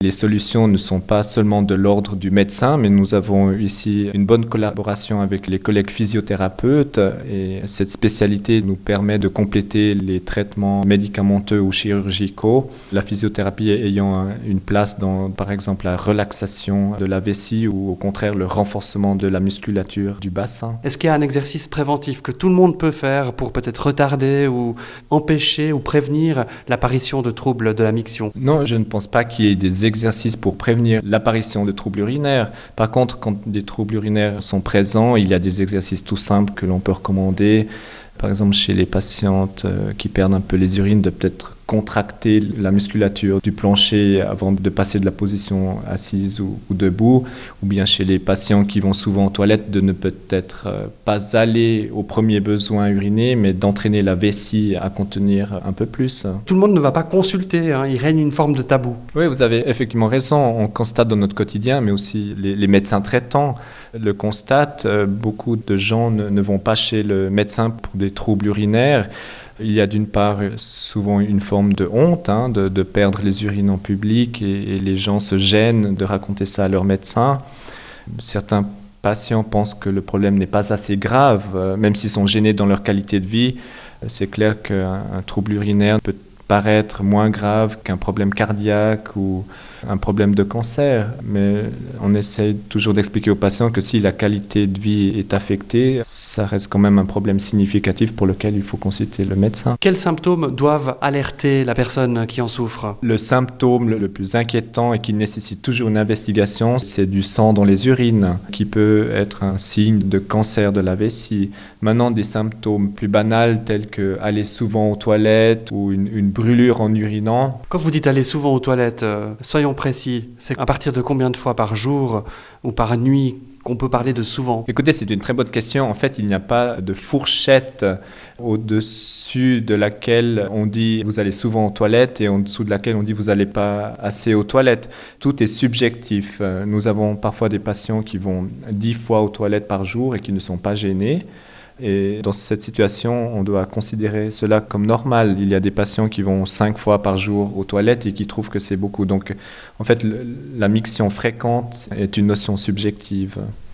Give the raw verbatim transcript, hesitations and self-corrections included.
Les solutions ne sont pas seulement de l'ordre du médecin, mais nous avons ici une bonne collaboration avec les collègues physiothérapeutes et cette spécialité nous permet de compléter les traitements médicamenteux ou chirurgicaux. La physiothérapie ayant une place dans, par exemple, la relaxation de la vessie ou au contraire le renforcement de la musculature du bassin. Est-ce qu'il y a un exercice préventif que tout le monde peut faire pour peut-être retarder ou empêcher ou prévenir l'apparition de troubles de la miction? Non, je ne pense pas qu'il y ait des exercices pour prévenir l'apparition de troubles urinaires. Par contre, quand des troubles urinaires sont présents, il y a des exercices tout simples que l'on peut recommander. Par exemple, chez les patientes qui perdent un peu les urines, de peut-être contracter la musculature du plancher avant de passer de la position assise ou, ou debout, ou bien chez les patients qui vont souvent aux toilettes, de ne peut-être pas aller au premier besoin uriner, mais d'entraîner la vessie à contenir un peu plus. Tout le monde ne va pas consulter, hein, il règne une forme de tabou. Oui, vous avez effectivement raison, on constate dans notre quotidien, mais aussi les, les médecins traitants le constatent, beaucoup de gens ne, ne vont pas chez le médecin pour des troubles urinaires. Il y a d'une part souvent une forme de honte hein, de, de perdre les urines en public et, et les gens se gênent de raconter ça à leur médecin. Certains patients pensent que le problème n'est pas assez grave, euh, même s'ils sont gênés dans leur qualité de vie. C'est clair qu'un un trouble urinaire peut paraître moins grave qu'un problème cardiaque ou un problème de cancer. Mais on essaye toujours d'expliquer aux patients que si la qualité de vie est affectée, ça reste quand même un problème significatif pour lequel il faut consulter le médecin. Quels symptômes doivent alerter la personne qui en souffre? Le symptôme le plus inquiétant et qui nécessite toujours une investigation, c'est du sang dans les urines, qui peut être un signe de cancer de la vessie. Maintenant, des symptômes plus banals tels que aller souvent aux toilettes ou une, une brûlure en urinant. Quand vous dites aller souvent aux toilettes, euh, soyons précis, c'est à partir de combien de fois par jour ou par nuit qu'on peut parler de souvent? Écoutez, c'est une très bonne question. En fait, il n'y a pas de fourchette au-dessus de laquelle on dit vous allez souvent aux toilettes et en dessous de laquelle on dit vous n'allez pas assez aux toilettes. Tout est subjectif. Nous avons parfois des patients qui vont dix fois aux toilettes par jour et qui ne sont pas gênés. Et dans cette situation, on doit considérer cela comme normal. Il y a des patients qui vont cinq fois par jour aux toilettes et qui trouvent que c'est beaucoup. Donc, en fait, le, la miction fréquente est une notion subjective.